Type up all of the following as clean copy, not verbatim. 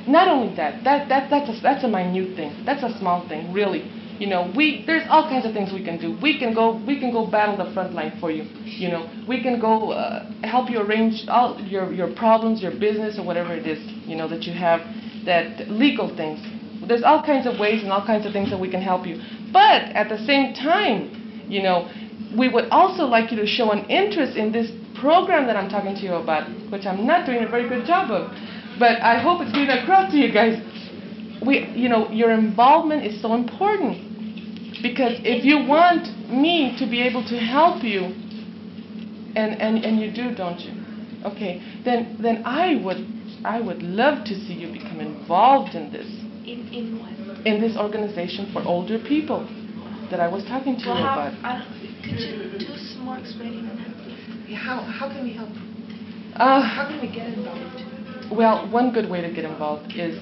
not only that's a minute thing. That's a small thing, really. There's all kinds of things we can do. We can go battle the front line for you. We can go help you arrange all your problems, your business, or whatever it is, that you have, that legal things. There's all kinds of ways and all kinds of things that we can help you. But at the same time, we would also like you to show an interest in this program that I'm talking to you about, which I'm not doing a very good job of. But I hope it's getting across to you guys. Your involvement is so important. Because if you want me to be able to help you, and you do, don't you? Okay, then I would love to see you become involved in this. In what? In this organization for older people that I was talking to you about. Could you do some more explaining on that, please? Yeah, how can we help? How can we get involved? Well, one good way to get involved is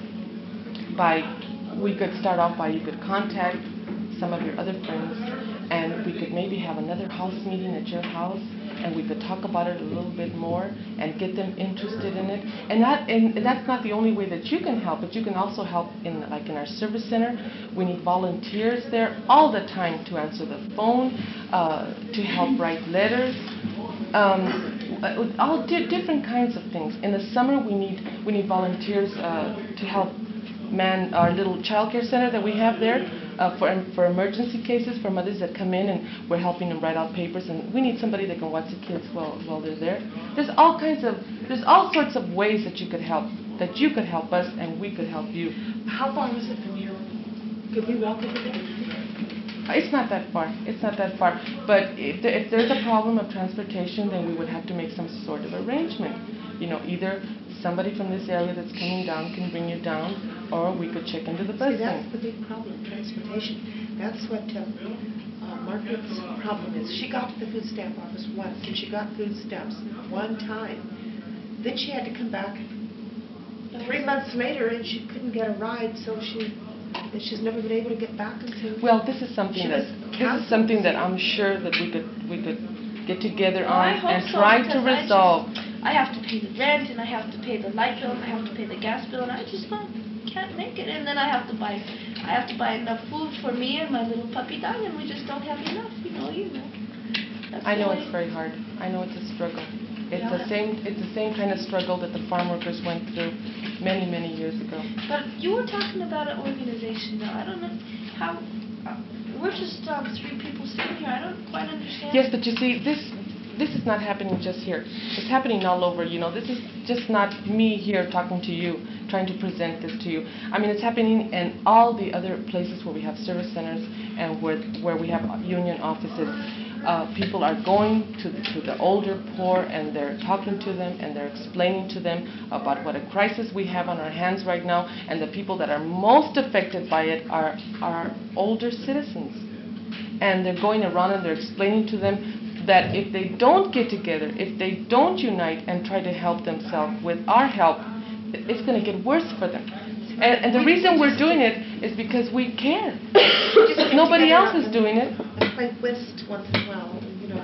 we could start off by, you could contact some of your other friends, and we could maybe have another house meeting at your house, and we could talk about it a little bit more and get them interested in it. And that's not the only way that you can help, but you can also help in our service center. We need volunteers there all the time to answer the phone, to help write letters, all different kinds of things. In the summer, we need volunteers to help man our little child care center that we have there. For emergency cases, for mothers that come in and we're helping them write out papers, and we need somebody that can watch the kids while they're there. There's all sorts of ways that you could help us, and we could help you. How far is it from here? Could we walk over there? It's not that far. But if there's a problem of transportation, then we would have to make some sort of arrangement. Either somebody from this area that's coming down can bring you down, or we could check into the bus. See, that's the big problem, transportation. That's what Margaret's problem is. She got to the food stamp office once, and she got food stamps one time. Then she had to come back 3 months later, and she couldn't get a ride, so she's never been able to get back until. Well, this is something that I'm sure that we could get together on and try to resolve. I have to pay the rent, and I have to pay the light bill, and I have to pay the gas bill, and I just can't make it. And then I have to buy enough food for me and my little puppy dog, and we just don't have enough. I know it's very hard. I know it's a struggle. It's the same kind of struggle that the farm workers went through many years ago. But you were talking about an organization now. I don't know how. We're just 3 people sitting here. I don't quite understand. Yes, but you see, this is not happening just here. It's happening all over. This is just not me here talking to you, trying to present this to you. I mean, it's happening in all the other places where we have service centers and where we have union offices. People are going to the older poor, and they're talking to them, and they're explaining to them about what a crisis we have on our hands right now, and the people that are most affected by it are older citizens. And they're going around and they're explaining to them that if they don't get together, if they don't unite and try to help themselves with our help, it's going to get worse for them. And the reason we're doing it is because we care. Nobody else is doing it. And play whist once in a while,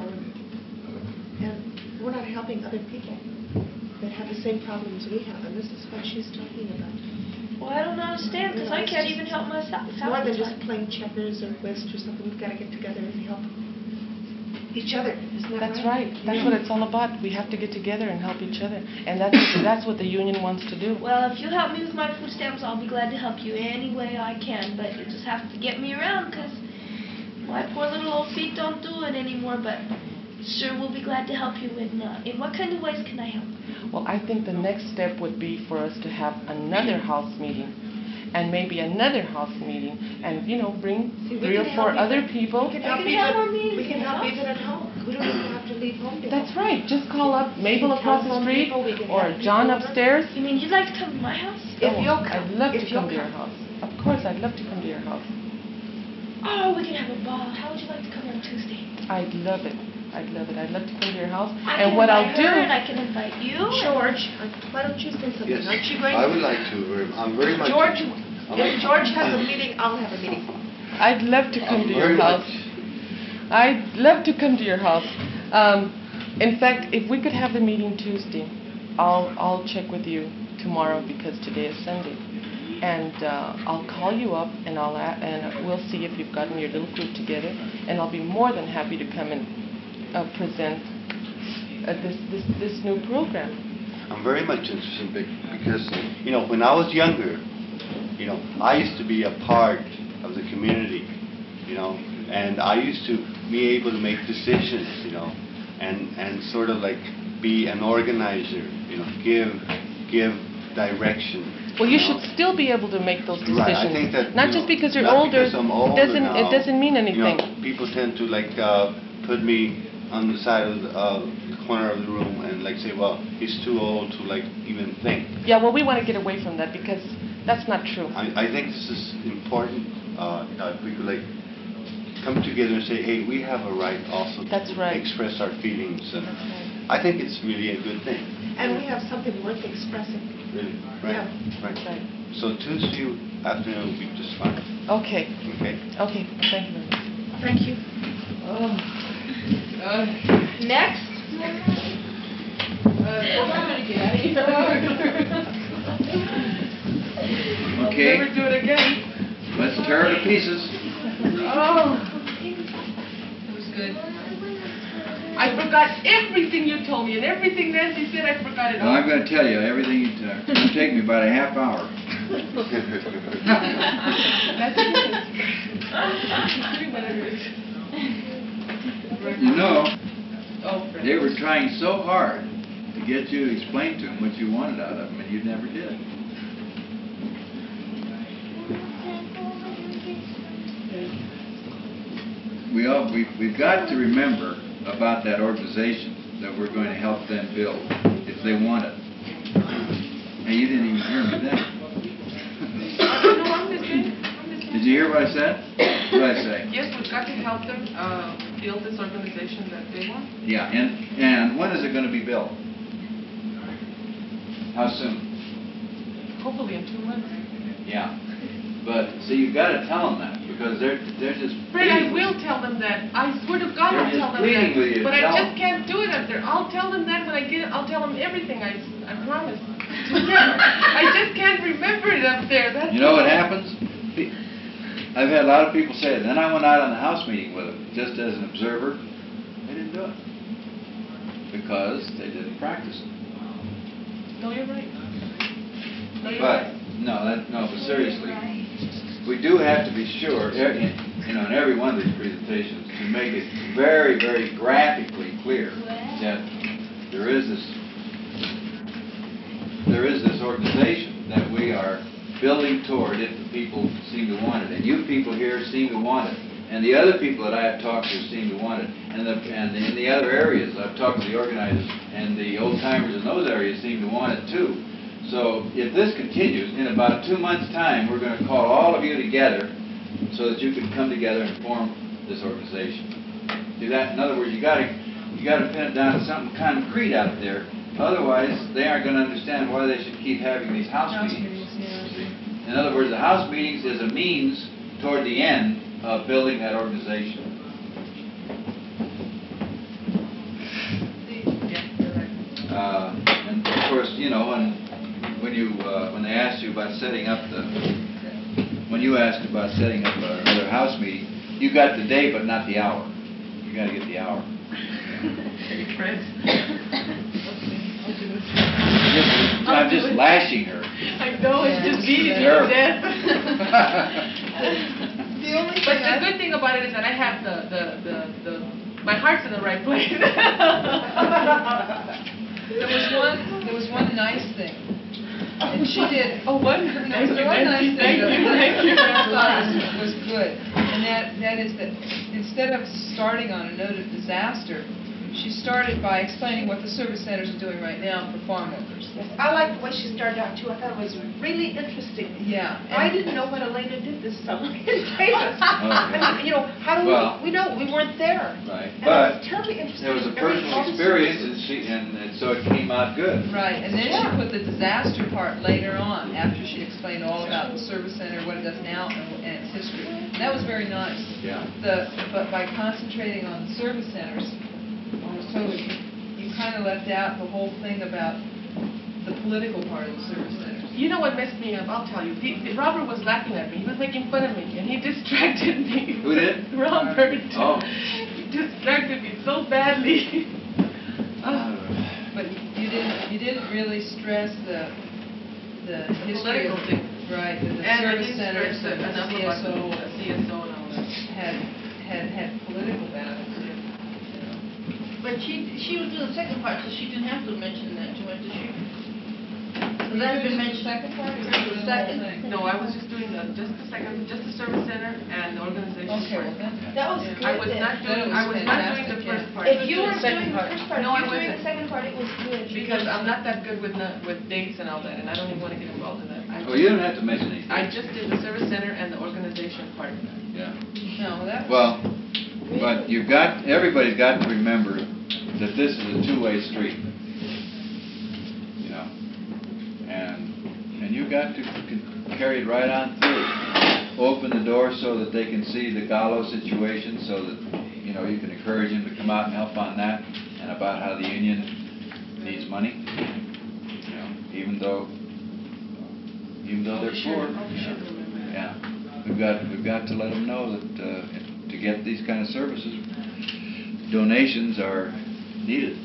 and we're not helping other people that have the same problems we have, and this is what she's talking about. Well, I don't understand, because I can't even help myself. It's more than just playing checkers or whist or something. We've got to get together and help each other. Isn't that That's right. That's what it's all about. We have to get together and help each other, and that's what the union wants to do. Well, if you help me with my food stamps, I'll be glad to help you any way I can, but you just have to get me around, because my poor little old feet don't do it anymore, but sure, we'll be glad to help you. In what kind of ways can I help? Well, I think the next step would be for us to have another house meeting, and maybe another house meeting, and bring 3 or 4 other people. We can help even at home. We don't even have to leave home to That's right. Just call up Mabel across the street or John upstairs. You mean you'd like to come to my house? If you'll come. I'd love to come to your house. Of course, I'd love to come to your house. Oh, we can have a ball. How would you like to come on Tuesday? I'd love it. I'd love to come to your house. And what I'll do, and I can invite you. George, why don't you say something? Yes, Aren't you going? I would like to. I'm very much. George, if George has a meeting, I'll have a meeting. I'd love to come to your house. I'd love to come to your house. In fact, if we could have the meeting Tuesday, I'll check with you tomorrow because today is Sunday. And I'll call you up and we'll see if you've gotten your little group together, and I'll be more than happy to come and present this new program. I'm very much interested because, you know, when I was younger, you know, I used to be a part of the community, you know, and I used to be able to make decisions, you know, and sort of like be an organizer, you know, give direction. Well, you should still be able to make those decisions. Right, I think that, not just because you're older, because I'm older it doesn't mean anything. You know, people tend to like put me on the side of the corner of the room and like say, well, he's too old to like even think. Yeah, well, we want to get away from that because that's not true. I think this is important. If we could like come together and say, hey, we have a right also to express our feelings, and I think it's really a good thing. And we have something worth expressing. Really, right, Yeah. right. So Tuesday afternoon will be just fine. Okay. Okay. Okay. Thank you very much. Thank you. Next. Okay. Never do it again. Let's tear it to pieces. Oh. It was good. I forgot everything you told me, and everything Nancy said, I forgot it all. Well, I'm going to tell you everything you tell. It's going to take me about a half hour. That's good. You know, they were trying so hard to get you to explain to them what you wanted out of them, and you never did. We've got to remember about that organization that we're going to help them build if they want it. And you didn't even hear me then. No, I'm listening. Did you hear what I said? What did I say? Yes, we've got to help them build this organization that they want. Yeah, and when is it going to be built? How soon? Hopefully in 2 months. Yeah. But, see, you've got to tell them that, because they're just... Fred, I will tell them that. I swear to God I'll tell them pleading that. with you. But I Tell just them. can't do it up there. I'll tell them that when I get it. I'll tell them everything. I promise. I just can't remember it up there. That's You know what happens? I've had a lot of people say it. Then I went out on the house meeting with them, just as an observer. They didn't do it. Because they didn't practice it. No, you're right. No, you're But, right. no, but seriously, we do have to be sure, you know, in every one of these presentations, to make it very, very graphically clear that there is this organization that we are building toward if the people seem to want it. And you people here seem to want it. And the other people that I have talked to seem to want it. And in the other areas, I've talked to the organizers, and the old-timers in those areas seem to want it too. So if this continues, in about 2 months' time, we're going to call all of you together so that you can come together and form this organization. Do that. In other words, you got to pin it down to something concrete out there. Otherwise, they aren't going to understand why they should keep having these house meetings. In other words, the house meetings is a means toward the end of building that organization. And of course, you know, when they asked you about setting up when you asked about setting up another house meeting, you got the day but not the hour. You got to get the hour. I'm just lashing her. I know, it's just beating you to death. But the good thing about it is that I have my heart's in the right place. There was one nice thing, and she did. Oh, what? No, there was one nice thing that I thought was good, and that is that instead of starting on a note of disaster, she started by explaining what the service centers are doing right now for farm workers. Yes, I like the way she started out too. I thought it was really interesting. Yeah. I didn't know what Elena did this summer in Davis. I mean, you know, how do we know? We weren't there. Right. And But it was terribly interesting. there was a personal experience, and so it came out good. Right, and then she put the disaster part later on, after she explained all about the service center, what it does now, and its history. And that was very nice. Yeah. But by concentrating on the service centers, almost totally, you kind of left out the whole thing about the political part of the service center. You know what messed me up? I'll tell you. Robert was laughing at me. He was making fun of me, and he distracted me. Who did? Robert. Oh. He distracted me so badly. But you didn't really stress the history political of thing. right, the And service centers the and the CSO CSO and all that. had political benefits too. But she was doing the second part, so she didn't have to mention that too much, did she? So You that's doing been just the mentioned. second part or The you doing the whole second. thing? No, I was just doing just the service center and the organization Okay, part. well then. That was yeah. good. I was then. not Then doing, it was I was not doing the fantastic, first yeah. part. If you were Second doing the part. first part, No, if I you were doing wasn't. the second part, it was good. Because I'm not that good with dates and all that, and I don't even want to get involved in that. Well, you don't have to mention anything. I just did the service center and the organization part. Yeah. No, that was. Well, but everybody's got to remember that this is a two-way street. You know, and you got to carry it right on through. Open the door so that they can see the Gallo situation, so that you know you can encourage them to come out and help on that, and about how the union needs money. You know, even though they're poor. Yeah, we've got to let them know that to get these kind of services, donations are needed.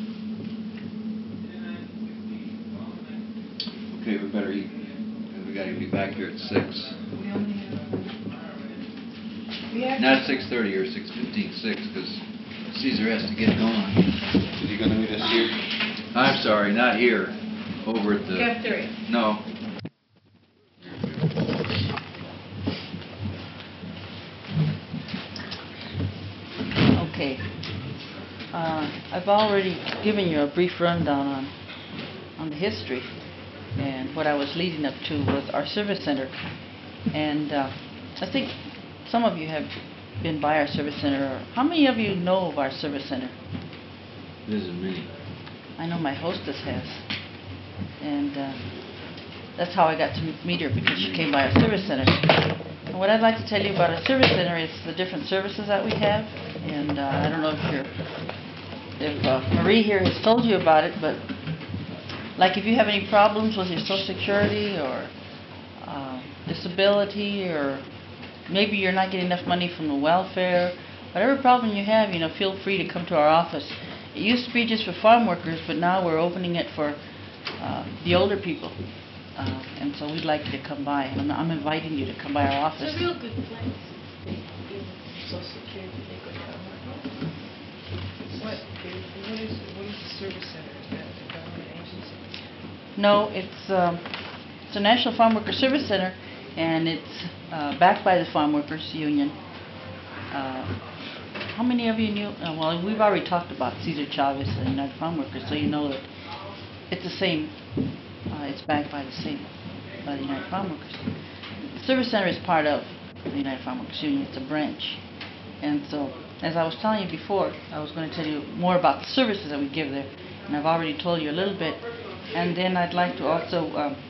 Okay, we better eat. We got to be back here at 6. We only have. Not 6:30 or 6:15, 6, because Caesar has to get going. Is he gonna meet us here? I'm sorry, not here. Over at the. Cafeteria. No. Okay. I've already given you a brief rundown on the history, and what I was leading up to was our service center. And I think some of you have been by our service center. How many of you know of our service center? This is me. I know my hostess has. And that's how I got to meet her, because she came by our service center. And what I'd like to tell you about our service center is the different services that we have. And I don't know if Marie here has told you about it, but like if you have any problems with your Social Security or disability, or maybe you're not getting enough money from the welfare, whatever problem you have, feel free to come to our office. It used to be just for farm workers, but now we're opening it for the older people. And so we'd like you to come by. And I'm inviting you to come by our office. It's a real good place. Social Security, they could come. What is the service center? Is that a government agency? No, it's a National Farm Worker Service Center, and it's backed by the Farm Workers Union. How many of you knew? Well, we've already talked about Cesar Chavez and United Farm Workers, so you know that it's the same. It's backed by the United Farm Workers. The Service Center is part of the United Farm Workers Union. It's a branch, and so as I was telling you before, I was going to tell you more about the services that we give there, and I've already told you a little bit. And then I'd like to also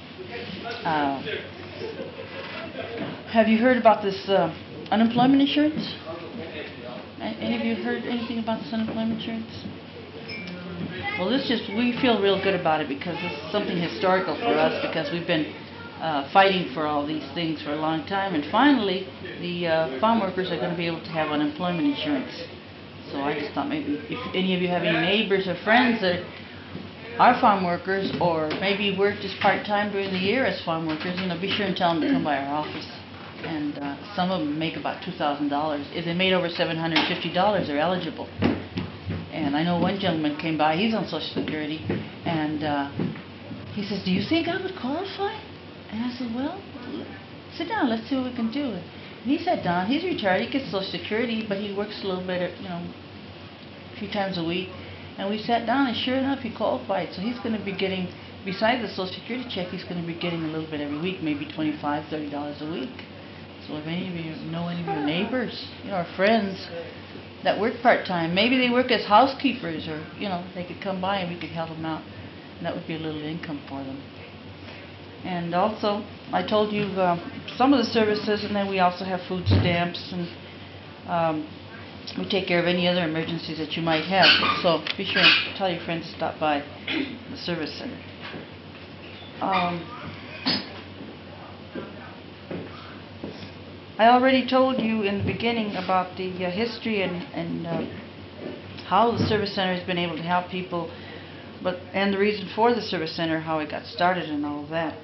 have you heard about this unemployment insurance? Any of you heard anything about this unemployment insurance? Well, we feel real good about it, because this is something historical for us, because we've been fighting for all these things for a long time, and finally the farm workers are going to be able to have unemployment insurance. So I just thought maybe if any of you have any neighbors or friends that are farm workers, or maybe work just part-time during the year as farm workers, be sure and tell them to come by our office. And some of them make about $2,000. If they made over $750, they're eligible. And I know one gentleman came by, he's on Social Security, and he says, "Do you think I would qualify?" And I said, "Well, sit down, let's see what we can do." And he sat down, he's retired, he gets Social Security, but he works a little bit, a few times a week. And we sat down, and sure enough, he qualified. So he's going to be getting, besides the Social Security check, he's going to be getting a little bit every week, maybe $25, $30 a week. So if any of you know any of your neighbors, or friends that work part-time, maybe they work as housekeepers, or, they could come by and we could help them out. And that would be a little income for them. And also, I told you some of the services, and then we also have food stamps, and we take care of any other emergencies that you might have. So be sure and tell your friends to stop by the service center. I already told you in the beginning about the history and how the service center has been able to help people, and the reason for the service center, how it got started and all of that.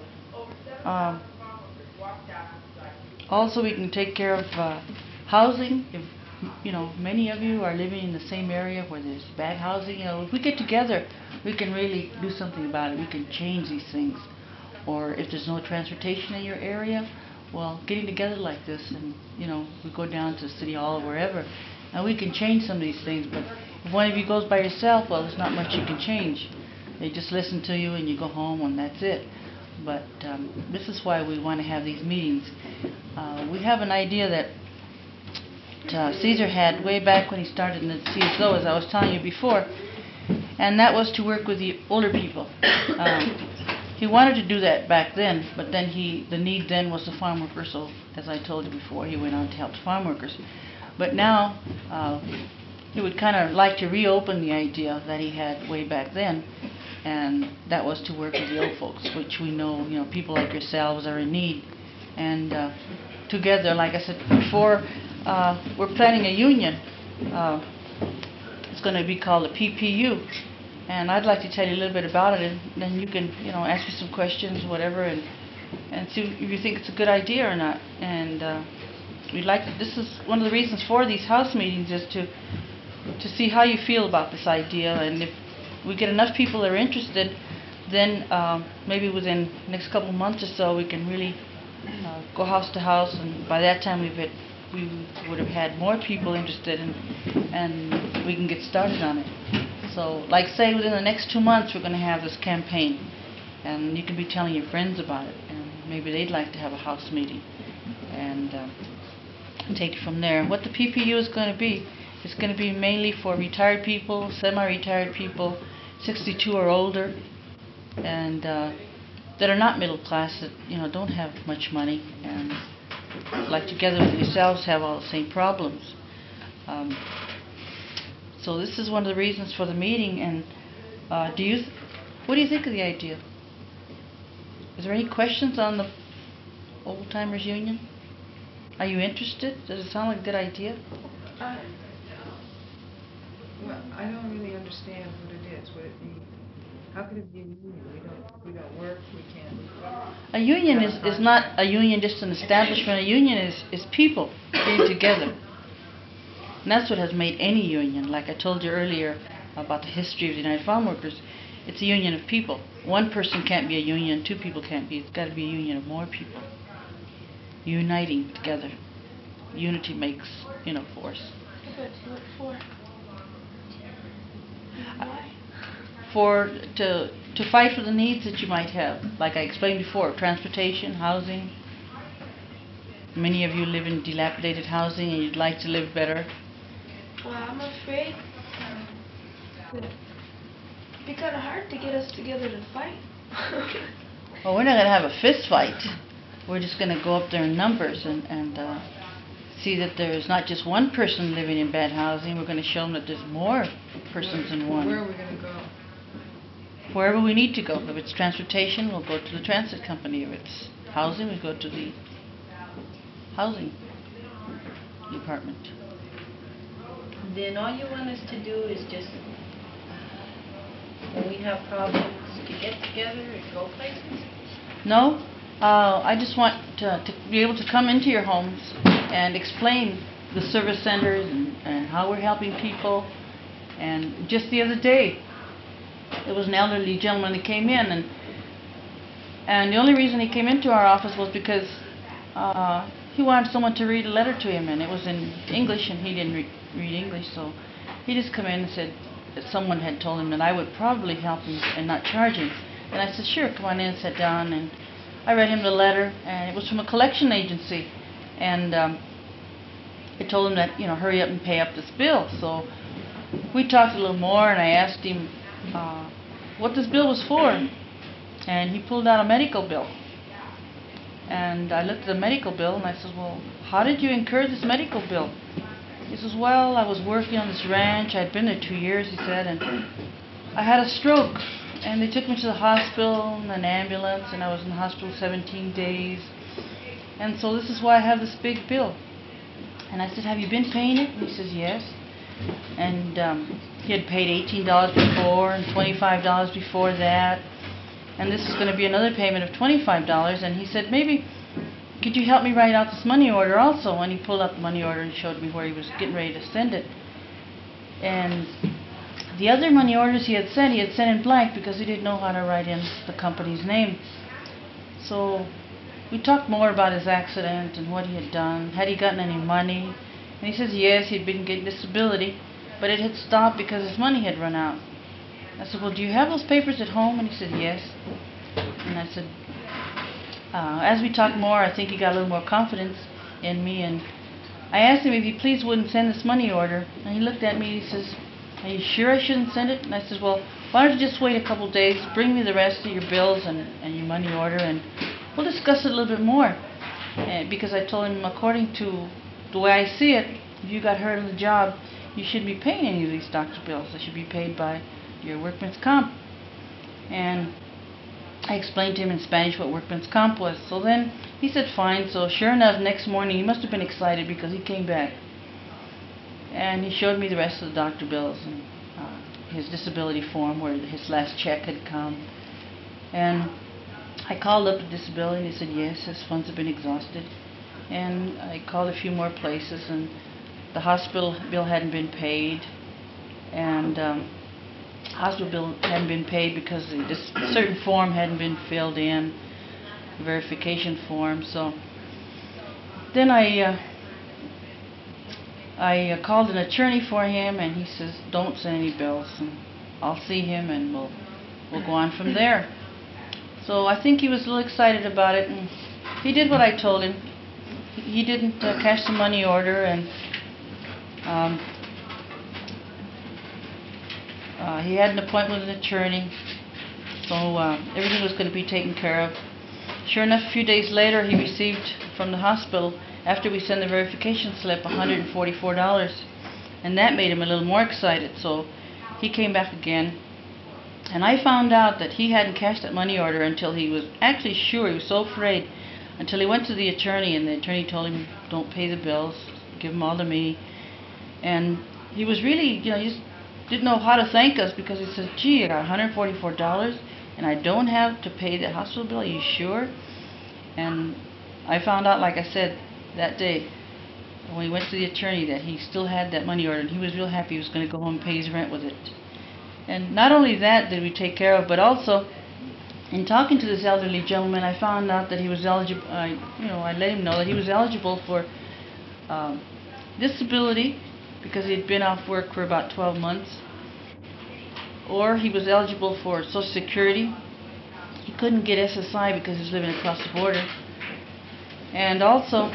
Also, we can take care of housing. If many of you are living in the same area where there's bad housing, if we get together, we can really do something about it. We can change these things. Or if there's no transportation in your area, well, getting together like this, and we go down to City Hall or wherever, and we can change some of these things. But if one of you goes by yourself, well, there's not much you can change. They just listen to you and you go home and that's it. But this is why we want to have these meetings. We have an idea that Caesar had way back when he started in the CSO, as I was telling you before, and that was to work with the older people. He wanted to do that back then, but then the need then was the farm workers, so as I told you before, he went on to help the farm workers. But now, he would kind of like to reopen the idea that he had way back then, and that was to work with the old folks, which we know, people like yourselves are in need. And together, like I said before, we're planning a union. It's going to be called the PPU. And I'd like to tell you a little bit about it, and then you can, ask me some questions, whatever, and see if you think it's a good idea or not. And this is one of the reasons for these house meetings, is to see how you feel about this idea. And if we get enough people that are interested, then maybe within the next couple of months or so, we can really go house to house, and by that time we would have had more people interested, and we can get started on it. So, like say, within the next 2 months, we're going to have this campaign, and you can be telling your friends about it, and maybe they'd like to have a house meeting, and take it from there. What the PPU is going to be, it's going to be mainly for retired people, semi-retired people, 62 or older, and that are not middle class, that don't have much money, and like together with yourselves have all the same problems. So this is one of the reasons for the meeting. And what do you think of the idea? Is there any questions on the Old Timers Union? Are you interested? Does it sound like a good idea? Well, I don't really understand what it is. Would it be? How could it be a union? We don't work. We can't. A union is not a union, just an establishment. A union is people getting together. And that's what has made any union. Like I told you earlier about the history of the United Farm Workers, it's a union of people. One person can't be a union, 2 people can't be. It's got to be a union of more people uniting together. Unity makes, force. What for? To fight for the needs that you might have. Like I explained before, transportation, housing. Many of you live in dilapidated housing and you'd like to live better. Well, I'm afraid it'd be kind of hard to get us together to fight. Well, we're not going to have a fist fight. We're just going to go up there in numbers and see that there's not just one person living in bad housing. We're going to show them that there's more persons than one. Where are we going to go? Wherever we need to go. If it's transportation, we'll go to the transit company. If it's housing, we go to the housing department. Then all you want us to do is just, when we have problems, to get together and go places? No, I just want to be able to come into your homes and explain the service centers and how we're helping people. And just the other day, there was an elderly gentleman that came in, and the only reason he came into our office was because he wanted someone to read a letter to him, and it was in English, and he didn't read English, so he just come in and said that someone had told him that I would probably help him and not charge him. And I said, sure, come on in, sit down, and I read him the letter, and it was from a collection agency, and it told him that, hurry up and pay up this bill. So we talked a little more, and I asked him what this bill was for, and he pulled out a medical bill. And I looked at the medical bill, and I said, well, how did you incur this medical bill? He says, well, I was working on this ranch. I'd been there 2 years, he said, and I had a stroke. And they took me to the hospital in an ambulance, and I was in the hospital 17 days. And so this is why I have this big bill. And I said, have you been paying it? And he says, yes. And he had paid $18 before and $25 before that. And this is going to be another payment of $25. And he said, maybe, could you help me write out this money order also? And he pulled up the money order and showed me where he was getting ready to send it. And the other money orders he had sent in blank because he didn't know how to write in the company's name. So we talked more about his accident and what he had done. Had he gotten any money? And he says yes, he'd been getting disability, but it had stopped because his money had run out. I said, well, do you have those papers at home? And he said yes. And I said, as we talked more, I think he got a little more confidence in me, and I asked him if he please wouldn't send this money order. And he looked at me and he says, are you sure I shouldn't send it? And I said, well, why don't you just wait a couple days, bring me the rest of your bills and your money order, and we'll discuss it a little bit more. Because I told him, according to the way I see it, if you got hurt on the job, you shouldn't be paying any of these doctor bills. They should be paid by your workman's comp. And I explained to him in Spanish what workman's comp was. So then he said fine. So sure enough, next morning he must have been excited because he came back. And he showed me the rest of the doctor bills and his disability form where his last check had come. And I called up the disability and he said yes, his funds have been exhausted. And I called a few more places and the hospital bill hadn't been paid. And hospital bill hadn't been paid because this certain form hadn't been filled in, verification form. So then I called an attorney for him, and he says, don't send any bills, and I'll see him, and we'll go on from there. So I think he was a little excited about it, and he did what I told him. He didn't cash the money order, and he had an appointment with an attorney, so everything was going to be taken care of. Sure enough, a few days later, he received from the hospital, after we sent the verification slip, $144, and that made him a little more excited. So he came back again, and I found out that he hadn't cashed that money order until he was actually sure. He was so afraid until he went to the attorney, and the attorney told him, don't pay the bills, give them all to me. And he was really, he just didn't know how to thank us, because he said, gee, I got $144 and I don't have to pay the hospital bill. Are you sure? And I found out, like I said, that day when we went to the attorney, that he still had that money order, and he was real happy. He was going to go home and pay his rent with it. And not only that did we take care of, but also in talking to this elderly gentleman, I found out that he was eligible. I let him know that he was eligible for disability because he had been off work for about 12 months, or he was eligible for Social Security. He couldn't get SSI because he was living across the border, and also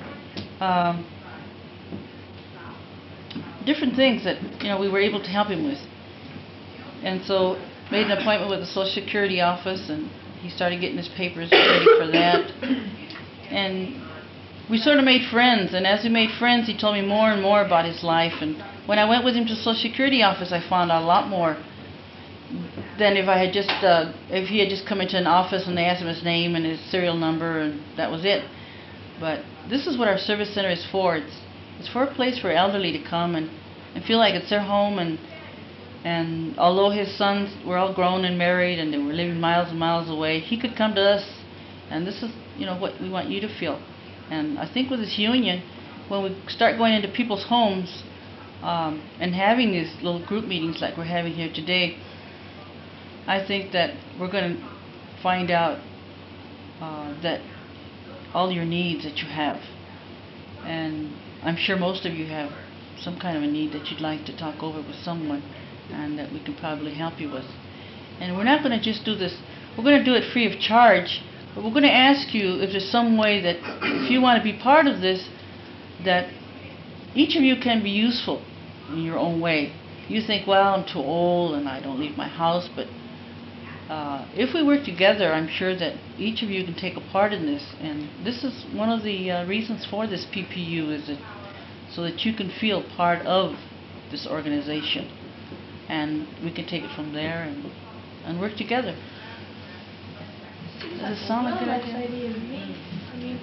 different things that we were able to help him with. And so made an appointment with the Social Security office, and he started getting his papers ready for that. And we sort of made friends, and as we made friends, he told me more and more about his life. And when I went with him to the Social Security office, I found out a lot more than if I had just if he had just come into an office and they asked him his name and his serial number, and that was it. But this is what our service center is for. It's for a place for elderly to come and feel like it's their home. And although his sons were all grown and married and they were living miles and miles away, he could come to us, and this is what we want you to feel. And I think with this union, when we start going into people's homes and having these little group meetings like we're having here today, I think that we're going to find out that all your needs that you have, and I'm sure most of you have some kind of a need that you'd like to talk over with someone, and that we can probably help you with. And we're not going to just do this, we're going to do it free of charge, but we're going to ask you if there's some way that if you want to be part of this, that each of you can be useful in your own way. You think, well, I'm too old and I don't leave my house, but if we work together, I'm sure that each of you can take a part in this. And this is one of the reasons for this PPU, is that so that you can feel part of this organization. And we can take it from there, and and work together. Seems Does it like sound like a real good nice idea? idea to me. I mean,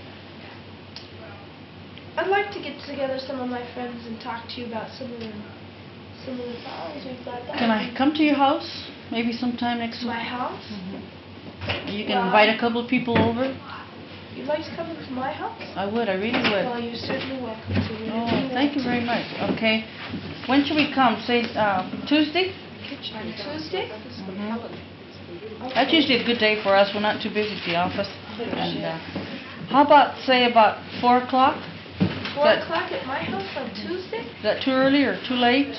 I'd like to get together some of my friends and talk to you about some of the files we've got. Can I come to your house maybe sometime next My week? house? You can invite a couple of people over. You'd like to come to my house? I would, I really would. Well, you're certainly welcome to it. Oh, thank you very much. Okay. When should we come? Say Tuesday? On Tuesday? That's usually a good day for us. We're not too busy at the office. And how about, say, about 4 o'clock? 4 That- o'clock at my house on Tuesday? Is that too early or too late?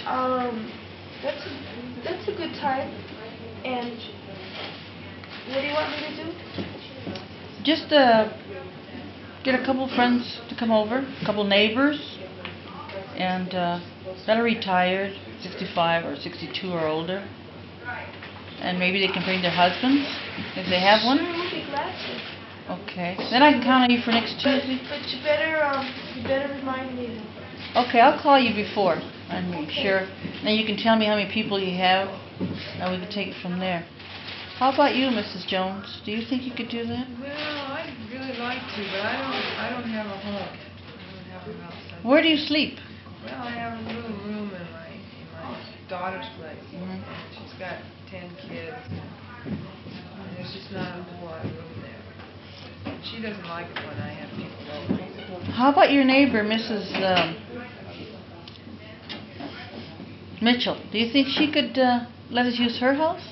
That's a good time. And what do you want me to do? Just get a couple of friends to come over, a couple neighbors, and that are retired, 65 or 62 or older. And maybe they can bring their husbands, if they have one. Sure, we'll be glad to. Okay. Then I can count on you for next Tuesday. But you better remind me. Okay, I'll call you before and make sure. Then you can tell me how many people you have, and we can take it from there. How about you, Mrs. Jones? Do you think you could do that? Well, I'd really like to, but I don't have a home. I don't have a house. Where do you sleep? Well, I have a little room in my daughter's place. Mhm. She's got 10 kids, and there's just not a whole lot of room there. She doesn't like it when I have people over. How about your neighbor, Mrs. Mitchell? Do you think she could let us use her house?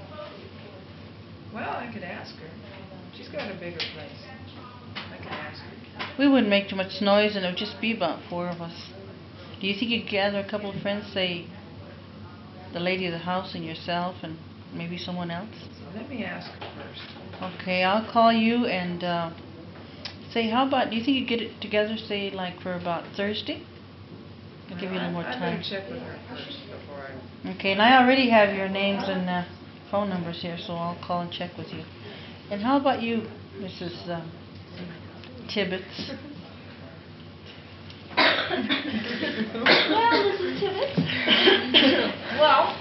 Well, I could ask her. She's got a bigger place. I could ask her. We wouldn't make too much noise, and it would just be about 4 of us. Do you think you could gather a couple of friends, say the lady of the house and yourself and maybe someone else? So let me ask her first. Okay, I'll call you and say, how about, do you think you could get it together, say, like for about Thursday? I'll give you a little more I time. better check with her first before I... Okay, and I already have your names and phone numbers here, so I'll call and check with you. And how about you, Mrs. Tibbetts? Well, Mrs. Tibbetts. Well,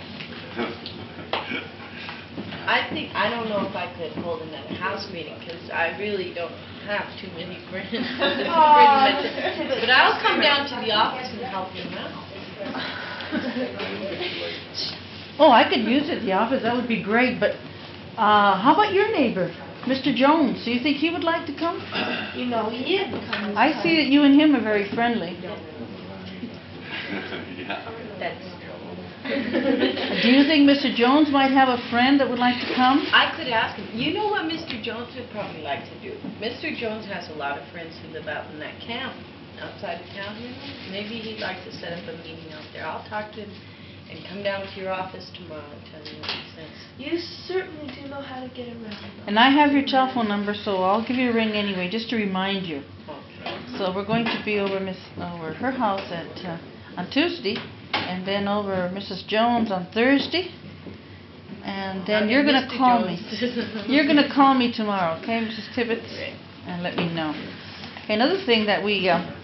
I don't know if I could hold another house meeting, because I really don't have too many friends. Mrs. Tibbetts. But I'll come down to the office and help you out. Oh, I could use it at the office, that would be great, but how about your neighbor, Mr. Jones? Do you think he would like to come? You know, he is coming. I see that you and him are very friendly. Yeah. That's Do you think Mr. Jones might have a friend that would like to come? I could ask him. You know what Mr. Jones would probably like to do? Mr. Jones has a lot of friends who live out in that camp outside of town. Maybe he'd like to set up a meeting out there. I'll talk to him and come down to your office tomorrow and tell you what he says. You certainly do know how to get around. And I have your telephone number, so I'll give you a ring anyway, just to remind you. Okay. So we're going to be over her house on Tuesday, and then over Mrs. Jones on Thursday, and then you're going to Mr. call me. Jones. You're going to call me tomorrow, okay, Mrs. Tibbetts, and let me know. Okay, another thing that we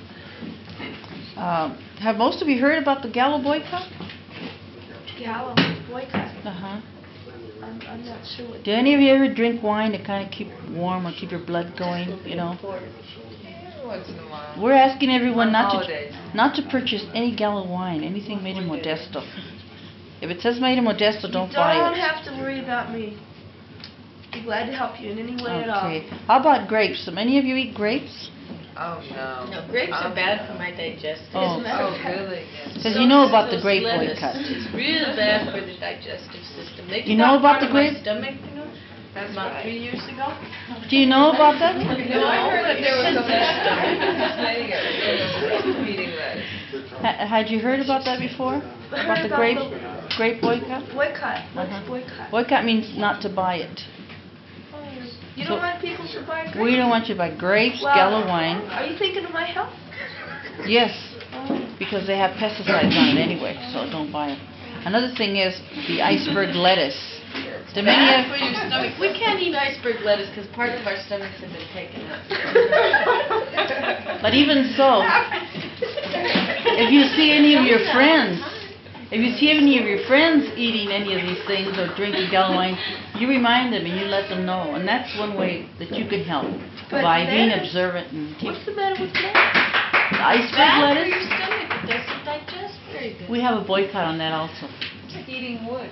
have most of you heard about the Gallo boycott? Gallo boycott. Uh-huh. I'm not sure what. Do any of you ever drink wine to kind of keep warm or keep your blood going, you know? Once in a while. We're asking everyone On not holidays. to purchase any Gallo wine, anything made in Modesto. If it says made in Modesto, don't buy You don't it. have to worry about me. Be glad to help you in any way at all. Okay. How about grapes? Do many of you eat grapes? Oh, no. No, grapes are bad for my digestive. Oh. Oh, really? Because you know about the So grape is lettuce. boycott. It's real bad for the digestive system. They You took know out about part the of my grape? stomach, you know, That's about right. 3 years ago. Do you know about that? No, I heard that there was a meeting lettuce. Had you heard about that before? About the grape boycott? Boycott. What's Uh-huh. boycott? Boycott means not to buy it. You So- don't want people to buy grapes? We don't want you to buy grapes, Well, Gallo wine. Are you thinking of my health? Yes, Oh. because they have pesticides on it anyway, so don't buy it. Another thing is the iceberg lettuce. Do many Bad of- for your stomach. We can't eat iceberg lettuce because part of our stomachs have been taken out. But even so, if you see any of your friends If you see any of your friends eating any of these things or drinking Gallo wine, you remind them and you let them know. And that's one way that you can help, But by being lettuce? observant and keep What's the matter with lettuce? iceberg Bad for lettuce. your stomach, it doesn't digest very good. We have a boycott on that also. It's like eating wood.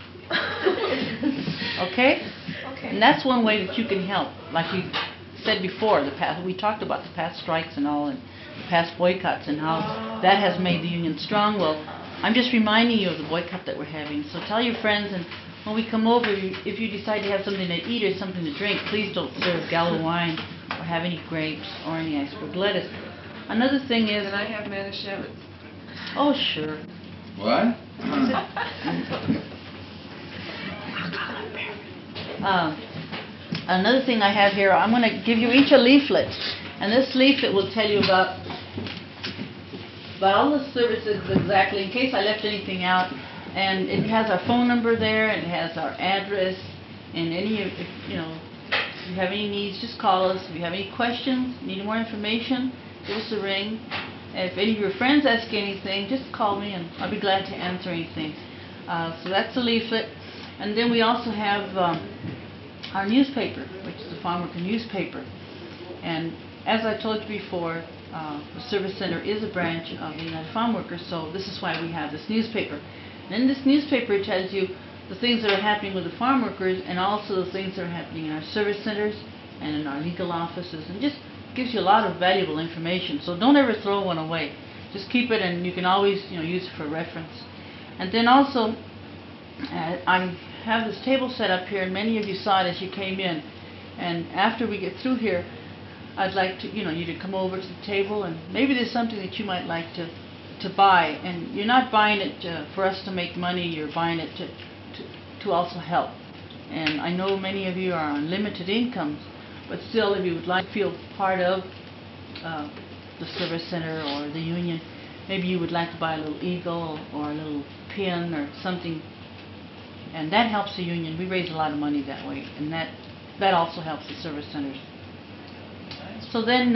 Okay? Okay. And that's one way that you can help. Like we said before, we talked about the past strikes and all, and the past boycotts and how that has made the union strong. Well, I'm just reminding you of the boycott that we're having. So tell your friends, and when we come over, if you decide to have something to eat or something to drink, please don't serve Gallo wine or have any grapes or any iceberg lettuce. Another thing is... And I have Manischewitz. Oh, sure. What? Another thing I have here, I'm going to give you each a leaflet, and this leaflet will tell you about all the services exactly, in case I left anything out, and it has our phone number there, and it has our address, and if you have any needs, just call us. If you have any questions, need more information, give us a ring. If any of your friends ask anything, just call me, and I'll be glad to answer anything. So that's the leaflet. And then we also have our newspaper, which is the Farm Worker newspaper. And as I told you before, the Service Center is a branch of the United Farm Workers, so this is why we have this newspaper. And in this newspaper, it tells you the things that are happening with the farm workers and also the things that are happening in our service centers and in our legal offices, and just gives you a lot of valuable information. So don't ever throw one away. Just keep it, and you can always use it for reference. And then also, I have this table set up here, and many of you saw it as you came in. And after we get througthrough here, I'd like to, you to come over to the table, and maybe there's something that you might like to buy. And you're not buying it for us to make money. You're buying it to also help. And I know many of you are on limited incomes, but still, if you would like to feel part of the service center or the union, maybe you would like to buy a little eagle or a little pin or something, and that helps the union. We raise a lot of money that way, and that also helps the service centers. So then,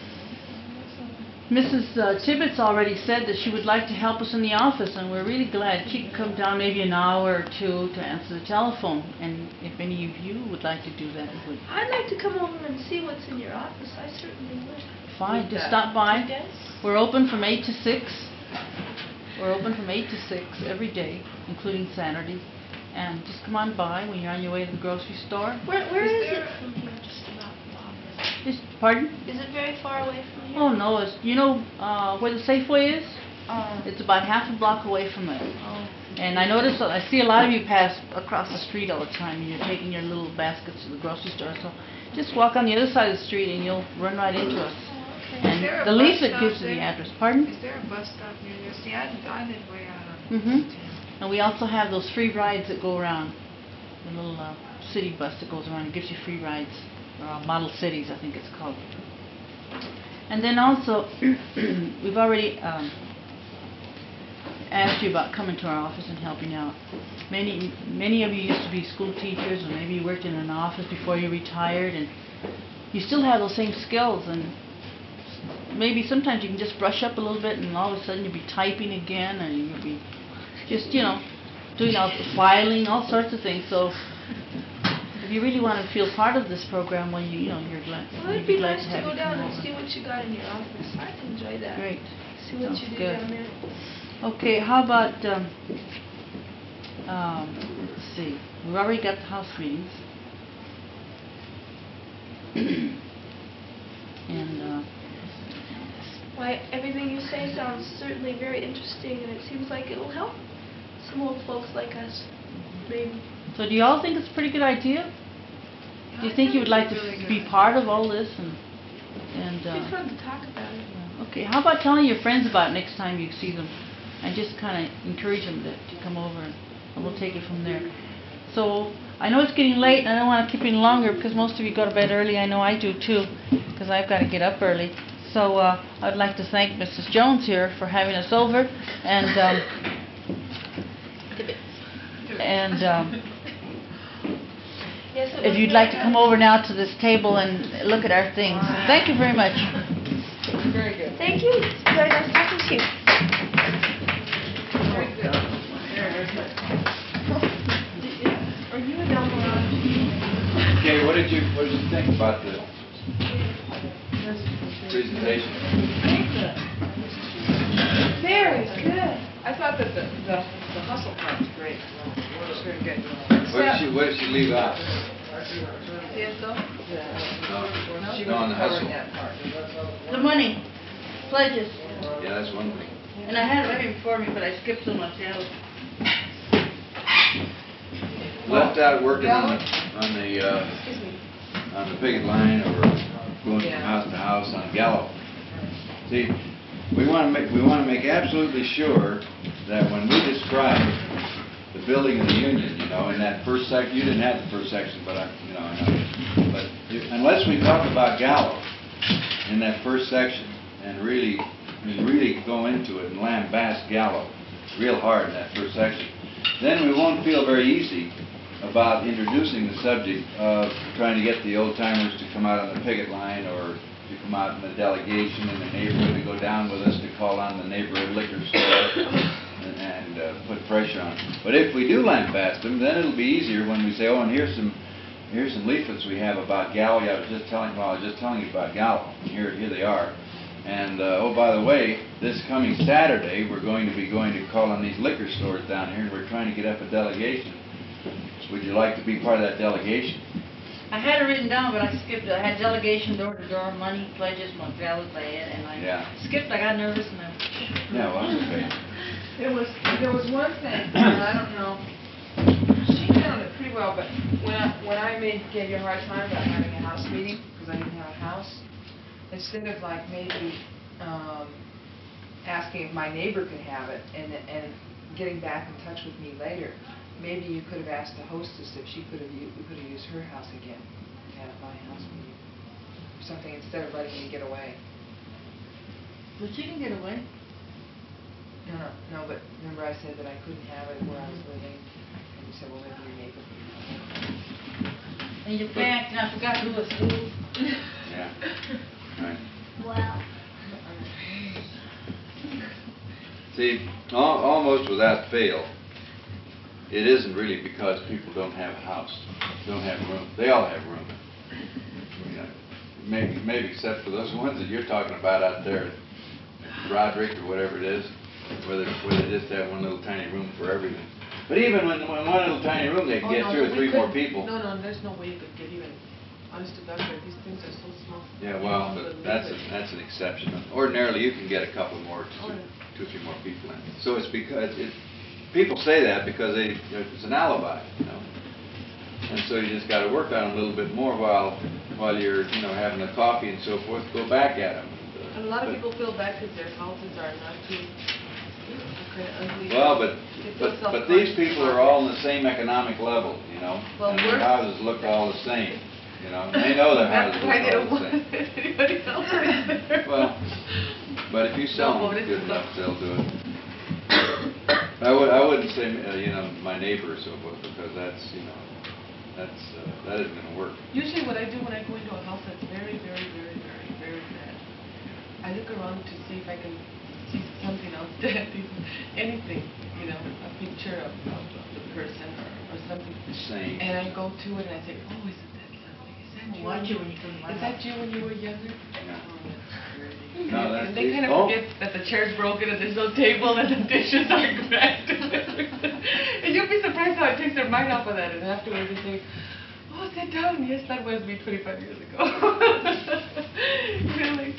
Mrs. Tibbetts already said that she would like to help us in the office, and we're really glad. She could come down maybe an hour or two to answer the telephone, and if any of you would like to do that, we would. I'd like to come over and see what's in your office. I certainly would. Fine, just stop by. Yes. We're open from 8 to 6. We're open from 8 to 6 every day, including Saturday. And just come on by when you're on your way to the grocery store. Where is it from here? Just about the office. Pardon? Is it very far away from here? Oh, no. Where the Safeway is? It's about half a block away from it. Oh. And I see a lot of you pass across the street all the time, and you're taking your little baskets to the grocery store. So just walk on the other side of the street, and you'll run right into us. And there a the bus leaflet stop gives you the there? address. Pardon? Is there a bus stop near there? See, I live way out on... Mm-hmm. And we also have those free rides that go around. The little city bus that goes around and gives you free rides. Or Model Cities, I think it's called. And then also, we've already asked you about coming to our office and helping out. Many of you used to be school teachers, or maybe you worked in an office before you retired, and you still have those same skills, and maybe sometimes you can just brush up a little bit, and all of a sudden you'll be typing again, or you'll be just, doing all the filing, all sorts of things. So if you really want to feel part of this program, well, you're glad. Well, it'd be nice to to have go you down come and over. see what you got in your office. I'd enjoy that. Great. See what Sounds you do good. down there. Okay, how about, let's see, we've already got the house meetings. And, Why, everything you say sounds certainly very interesting, and it seems like it'll help some old folks like us, maybe. so do you all think it's a pretty good idea? Do you think you would like to be part of all this? And It'd be fun to talk about it. okay, how about telling your friends about it next time you see them, and just kind of encourage them to come over, and we'll take it from there. So I know it's getting late, and I don't want to keep you longer because most of you go to bed early. I know I do too, because I've got to get up early. So I'd like to thank Mrs. Jones here for having us over, and Yes, it if was you'd very like to come nice. over now to this table and look at our things. Thank you very much. Very good. Thank you. It's very nice talking to you. Very good. Are you a Del Mirage? Okay, what did you think about the presentation? Very good. I thought that the hustle part was great. It was very good. What did she leave out? CSO? No, on the hustle. That part. The money, pledges, Yeah, that's one thing. and I had it right before me, but I skipped so much else. Left out working on Excuse me. the picket line or going from Yeah. house to house on Gallo. See, we want to make absolutely sure that when we describe the building of the union, you know, in that first section, you didn't have the first section, but I know. But unless we talk about Gallo in that first section and really go into it and lambast Gallo real hard in that first section, then we won't feel very easy about introducing the subject of trying to get the old timers to come out on the picket line or to come out in the delegation in the neighborhood to go down with us to call on the neighborhood liquor store and put pressure on them. But if we do lambast them, then it'll be easier when we say, oh, and here's some leaflets we have about Gallo. I was just telling you about Gallo. And here they are. And oh, by the way, this coming Saturday we're going to call on these liquor stores down here, and we're trying to get up a delegation. Would you like to be part of that delegation? I had it written down, but I skipped it. I had delegation, door-to-door, money, pledges, Montreal, and I skipped. I got nervous and I... Yeah, well, that's okay. There was one thing, and I don't know, she found it pretty well, but when I gave you a hard time about having a house meeting, because I didn't have a house, instead of like maybe asking if my neighbor could have it and getting back in touch with me later, maybe you could have asked the hostess if we could have used her house again to have my house meeting, or something, instead of letting me get away. Well, she can get away. No, but remember I said that I couldn't have it where I was living, and you said, well, maybe your neighbor could. And you packed, and I forgot who was who. Yeah. Right. Wow. See, almost without fail, it isn't really because people don't have a house, don't have room. They all have room. You know, maybe except for those ones that you're talking about out there, Roderick or whatever it is, where they just have one little tiny room for everything. But even when one little tiny room, they can get two or three more people. No, there's no way you could get even, honest to God, these things are so small. Yeah, well, but that's an exception. Ordinarily, you can get a couple more, two or three more people in. So it's because people say that because it's an alibi, you know. And so you just got to work on it a little bit more while you're, you know, having a coffee and so forth. Go back at them. And a lot of people feel bad because their houses are not too kind of ugly. Well, but these people are all in the same economic level, you know. Well, and their houses look all the same, you know. And they know their houses look all the same. Anybody else there. Well, but if you sell them good enough, they'll do it. I wouldn't say you know, my neighbor or so forth, because that's, you know, that isn't going to work. Usually what I do when I go into a house that's very, very, very, very, very bad, I look around to see if I can see something else dead, anything, you know, a picture of the person or something. Same. And I go to it and I say, oh, isn't that lovely? Is that you? Watch you when you come to my Is that you when you were younger? Yeah. Oh, that's great. No, that's And they kind of forget that the chair's broken and there's no table and the dishes are cracked. And you'll be surprised how it takes their mind off of that. And afterwards they say, oh, sit down. Yes, that was me 25 years ago. Really.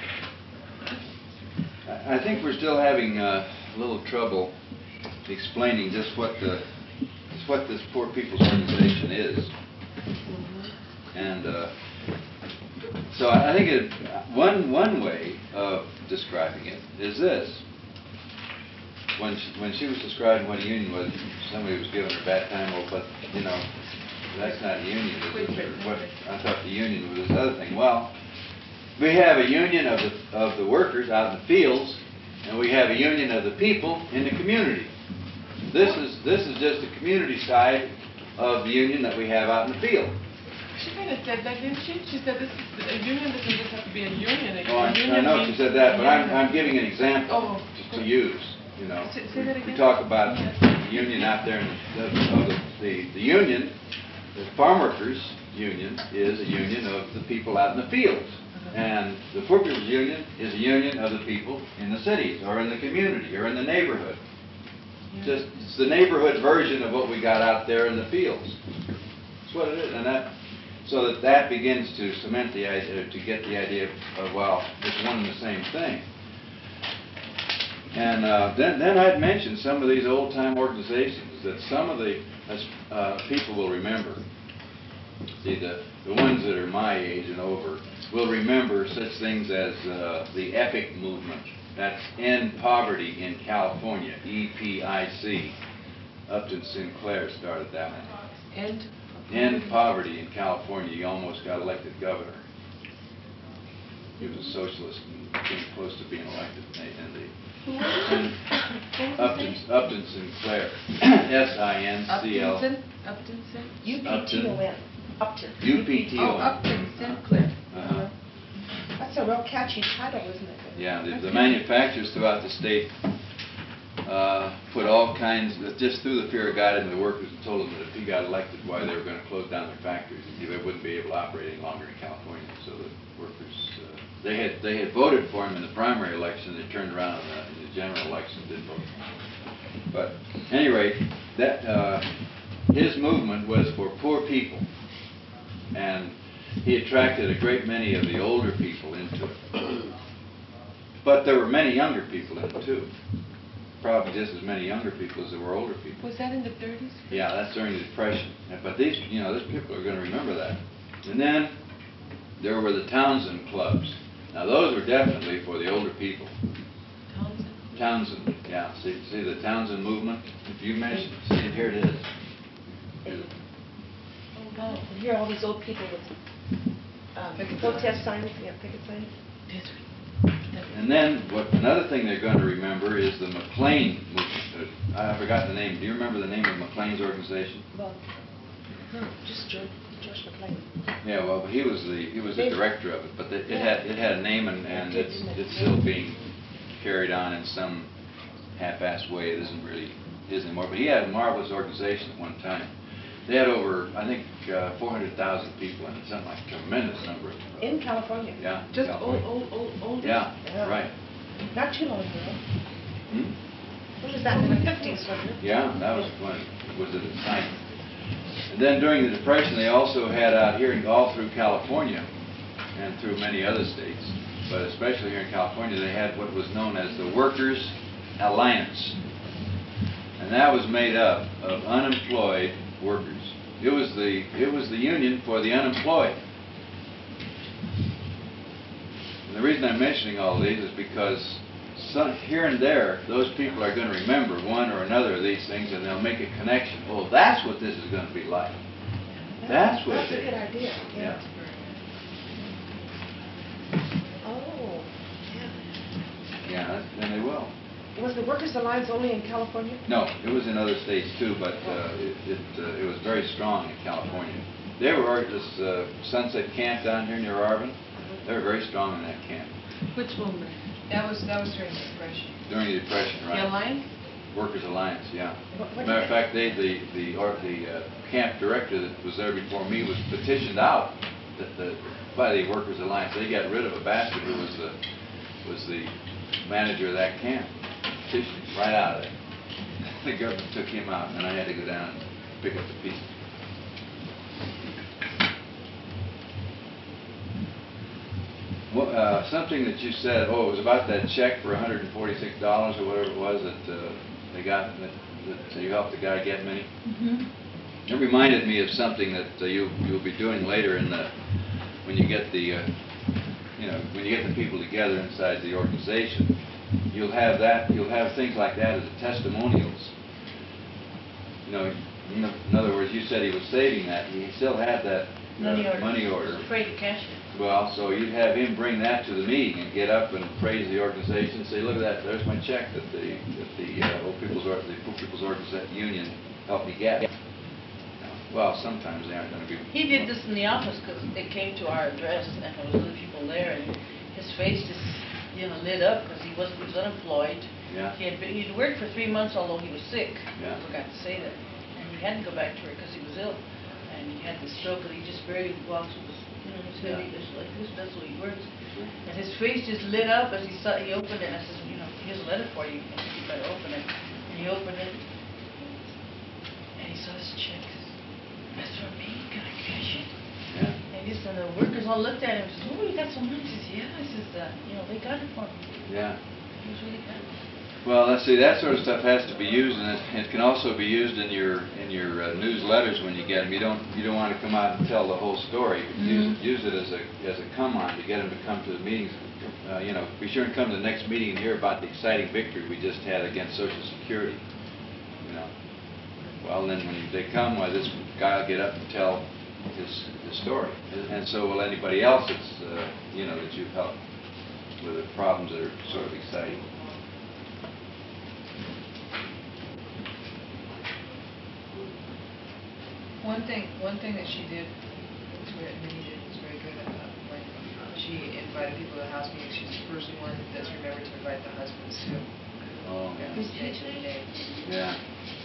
I think we're still having a little trouble explaining just what this Poor People's Organization is. And so I think one way of describing it is this. When she was describing what a union was, somebody was giving her a bad time. Oh, but you know, that's not a union. What I thought the union was this other thing. Well, we have a union of the workers out in the fields, and we have a union of the people in the community. This is just the community side of the union that we have out in the field. She kind of said that, didn't she? She said this is a union doesn't just have to be a union. I know she said that, but I'm giving an example to use. You know, Say that again. we talk about union out there, the union, the farm workers union is a union of the people out in the fields. And the poor people's union is a union of the people in the cities, or in the community, or in the neighborhood. Just, it's the neighborhood version of what we got out there in the fields. That's what it is. And so that begins to cement the idea, to get the idea of, well, it's one and the same thing. And then I'd mention some of these old-time organizations that some of the people will remember. See, the ones that are my age and over will remember such things as the EPIC movement. That's End Poverty in California, EPIC. Upton Sinclair started that one. End Poverty in California. He almost got elected governor. He was a socialist and came close to being elected. Upton Sinclair. S-I-N-C-L. Upton? UPTON. Upton. UPTON. Oh, Upton Sinclair. Uh-huh. That's a real catchy title, isn't it? Yeah, the manufacturers throughout the state put all kinds, just threw the fear of God into the workers and told them that if he got elected, why they were going to close down their factories. They wouldn't be able to operate any longer in California. So the workers, they had voted for him in the primary election. They turned around in the general election and didn't vote. But at any rate, his movement was for poor people, and he attracted a great many of the older people into it. But there were many younger people in it too. Probably just as many younger people as there were older people. Was that in the 30s? Yeah, that's during the Depression. But these people are going to remember that. And then there were the Townsend clubs. Now those were definitely for the older people. Townsend, yeah. See the Townsend movement? If you mention, see, here it is. Oh, and here are all these old people with protest signs, picket signs. And then, another thing they're going to remember is the McLean movement. I forgot the name. Do you remember the name of McLean's organization? Well, no, just George McLean. Yeah, well, he was the director of it, but it had a name, and it's still being carried on in some half-assed way. It isn't really his anymore. But he had a marvelous organization at one time. They had over, I think, 400,000 people in it, something like a tremendous number. In California? Yeah. Just California. old? Yeah, right. Not too long ago. Hmm? What was that, in the 50s, wasn't it? Yeah, that was when was it at time. And then during the Depression, they also had out here all through California and through many other states, but especially here in California, they had what was known as the Workers' Alliance. And that was made up of unemployed workers. It was the union for the unemployed. And the reason I'm mentioning all of these is because here and there, those people are going to remember one or another of these things, and they'll make a connection. Oh, that's what this is going to be like. That's what it is. That's a good idea. Yeah. Oh, yeah. Yeah, and they will. Was the Workers' Alliance only in California? No, it was in other states too, but it was very strong in California. They were this Sunset Camp down here near Arvin. They were very strong in that camp. Which one? That was during the Depression. During the Depression, right? The Alliance? Workers' Alliance, yeah. What Matter of fact, the camp director that was there before me was petitioned out by the Workers' Alliance. They got rid of a bastard who was the manager of that camp. Petitioned right out of there. The government took him out, and then I had to go down and pick up the pieces. Well, something that you said, it was about that check for $146 or whatever it was that they got, that you helped the guy get many. It reminded me of something that you'll be doing later when you get the people together inside the organization. You'll have things like that as testimonials. In other words, you said he was saving that. He still had that money order. Afraid to cash it. Well, so you'd have him bring that to the meeting and get up and praise the organization and say, look at that, there's my check that the Poor People's Union helped me get. Well, sometimes they aren't going to be... He did this in the office because they came to our address and there was other people there, and his face just, lit up because he was unemployed. Yeah. He'd worked for 3 months, although he was sick. Yeah. I forgot to say that. And he had to go back to work because he was ill. And he had this stroke that he just barely walks with his, his head just like this. That's what he works. And his face just lit up as he opened it. And I said, here's a letter for you. You better open it. And he opened it. And he saw this check. That's for me. Can I cash it? Yeah. And the workers all looked at him and said, oh, you got some money? He says, yeah. I says, they got it for me. Yeah. He was really kind. Well, let's see, that sort of stuff has to be used, and it can also be used in your newsletters when you get them. You don't want to come out and tell the whole story. Use it as a come on to get them to come to the meetings. Be sure and come to the next meeting and hear about the exciting victory we just had against Social Security. Well, then when they come, this guy will get up and tell his story, and so will anybody else that's that you've helped with the problems that are sort of exciting. One thing that she did was very good. When she invited people to the house meetings, she's the first one that's remembered to invite the husbands too. Oh. Yeah.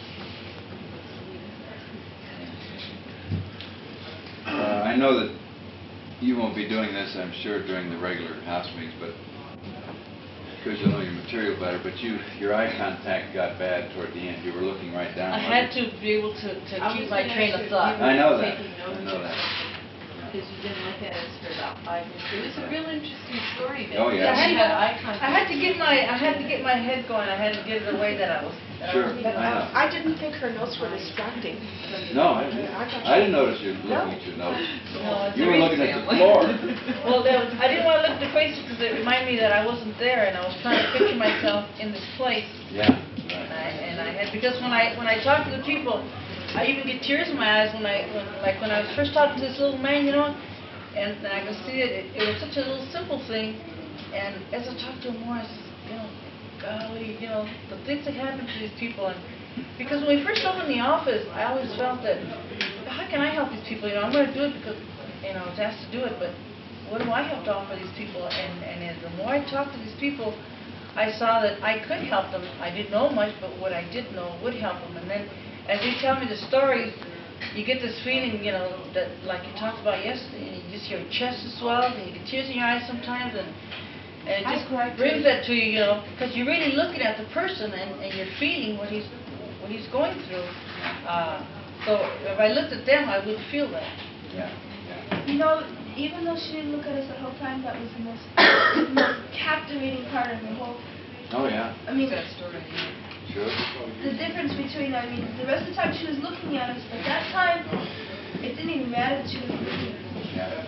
I know that you won't be doing this, I'm sure, during the regular house meetings, but because you'll know your material better, but your eye contact got bad toward the end. You were looking right down. I had to be able to keep my train of thought. I know that. Because you didn't look at us for about 5 minutes. It was a real interesting story. Oh, yeah. I had to get my head going. I had to get it away that I was. Sure. But I didn't think her notes were distracting. No, I didn't notice you looking at your notes. No, You were looking at the floor. Well, I didn't want to look at the faces because it reminded me that I wasn't there, and I was trying to picture myself in this place. Yeah. And I had, because when I talk to the people, I even get tears in my eyes when I was first talking to this little man, and I could see it was such a little simple thing, and as I talked to him more, I said, golly, the things that happen to these people. And because when we first opened the office, I always felt that, how can I help these people? I'm going to do it because, I was asked to do it, but what do I have to offer these people? And the more I talked to these people, I saw that I could help them. I didn't know much, but what I did know would help them. And then, as they tell me the stories, you get this feeling, that like you talked about yesterday, and you just your chest is swelled, and you get tears in your eyes sometimes, and it just brings that to you, because you're really looking at the person and you're feeling what he's going through. So if I looked at them, I would feel that. Yeah. Even though she didn't look at us the whole time, that was the most captivating part of the whole. Oh, yeah. I mean, That story. Sure. the difference between, the rest of the time she was looking at us, but that time, it didn't even matter that she was looking at us. Yeah.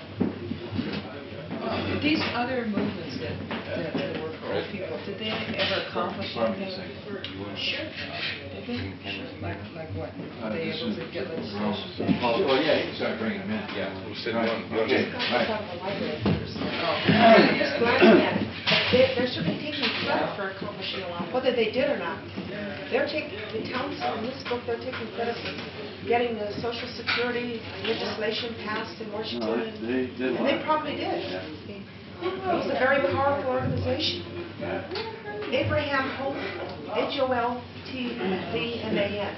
These other movements that were for old people, did they ever accomplish anything? Sure. Did they? Like what? Were they able to get legislation? Oh, yeah, you can start bringing them in. Yeah. Okay. Got this out of the library first. Oh. Just glancing at it. They're certainly taking credit for accomplishing a lot, whether they did or not. They're taking, the towns in this book, they're taking credit for getting the Social Security legislation passed in Washington. They did. And they probably did. It was a very powerful organization. Abraham Holt, HOLTZMAN.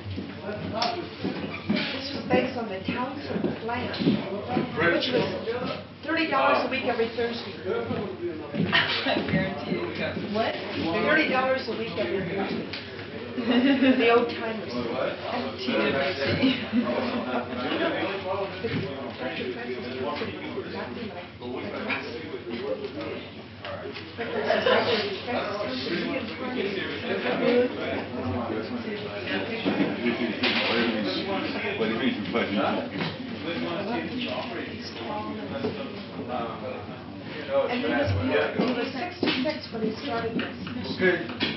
This was based on the Townsend Plan, which was $30 a week every Thursday. I guarantee you got What? $30 a week every Thursday. The old timers. And he was 66 when he started this. Okay.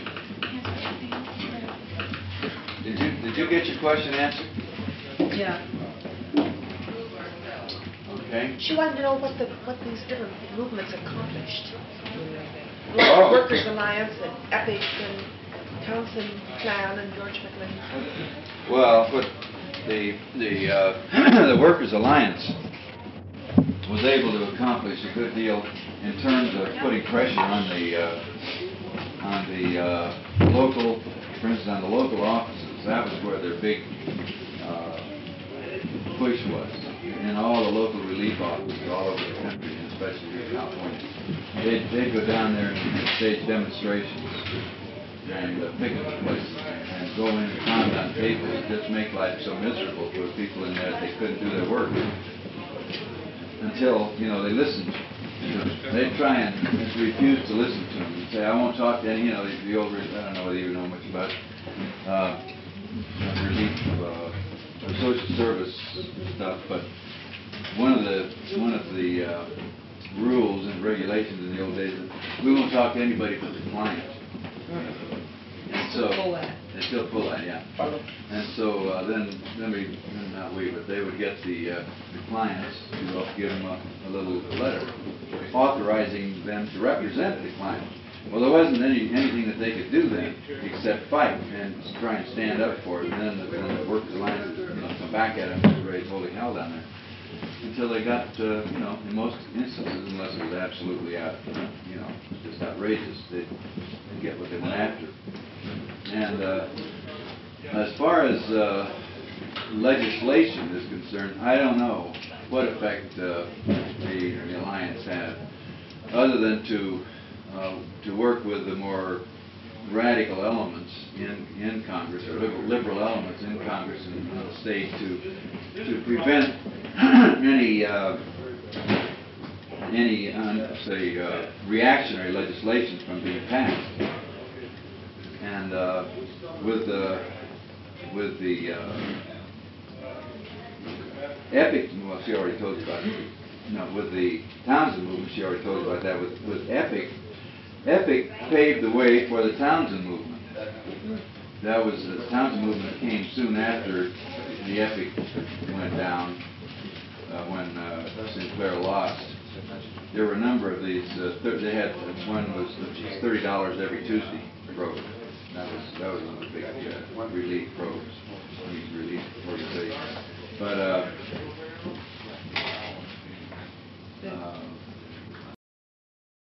Did you get your question answered? Yeah. Okay. She wanted to know what these different movements accomplished. Oh. Like Workers' Alliance and EPIC and Townsend Plan and George McLean. Well, what the Workers' Alliance was able to accomplish a good deal in terms of putting pressure on local, for instance, on the local offices, that was where their big push was. In all the local relief offices all over the country, and especially here in California. They'd go down there and stage demonstrations and picnic places and go in and pound on tables and just make life so miserable for the people in there that they couldn't do their work. Until, they listened to them. They'd try and refuse to listen to them and say, I won't talk to any, the old, I don't know whether you know much about relief or social service stuff, but one of the rules and regulations in the old days is we won't talk to anybody but the client. And so they still pull that, yeah. And so they would get the clients to give them a little letter authorizing them to represent the client. Well, there wasn't anything that they could do then except fight and try and stand up for it. And then the workers' alliance would come back at them and raise holy hell down there. Until they got, in most instances, unless it was absolutely just outrageous, they'd get what they went after. And as far as legislation is concerned, I don't know what effect the alliance had, other than to work with the more radical elements in Congress, or liberal elements in Congress and in the state, to prevent any reactionary legislation from being passed. And with the EPIC, well, she already told you about it. No, with the Townsend movement, she already told you about that. With EPIC paved the way for the Townsend movement. That was the Townsend movement came soon after the EPIC went down when Sinclair lost. There were a number of these. They had one was $30 every Tuesday program. That was one of the big relief programs.